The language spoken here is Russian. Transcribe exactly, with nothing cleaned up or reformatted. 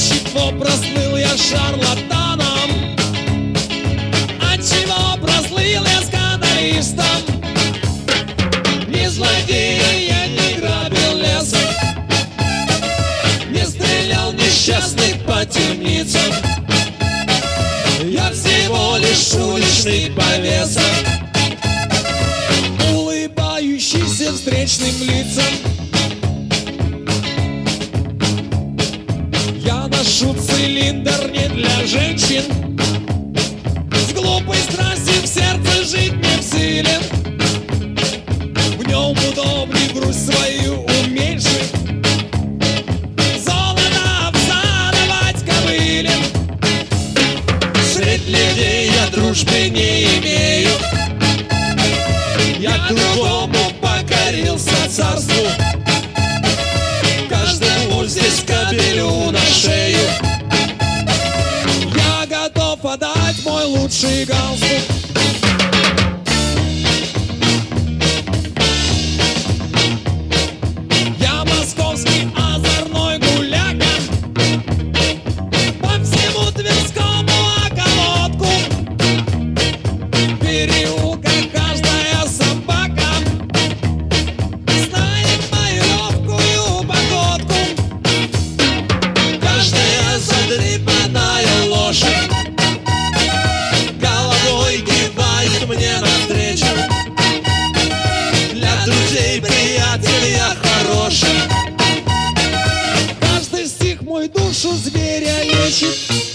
Отчего прослыл я шарлатаном? Отчего прослыл я скандалистом? Не злодея я, не грабил лесом, не стрелял несчастных по темницам. Я всего лишь уличный повеса, улыбающийся встречным лицам. Я ношу цилиндр не для женщин, с глупой страстью в сердце жить не всилен. В нем удобней грусть свою уменьшить, золото вкладывать кобыле. Средь людей я дружбы не имею, я другому покорился царству. Каждому здесь кабелю на шею, я готов отдать мой лучший галстук. Я московский озорной гуляка, по всему Тверскому околотку. В переулках каждая собака знает мою легкую походку. Каждая задрипанная лошадь головой кивает мне навстречу. Для друзей, приятель, я хороший. Каждый стих мой душу зверя лечит.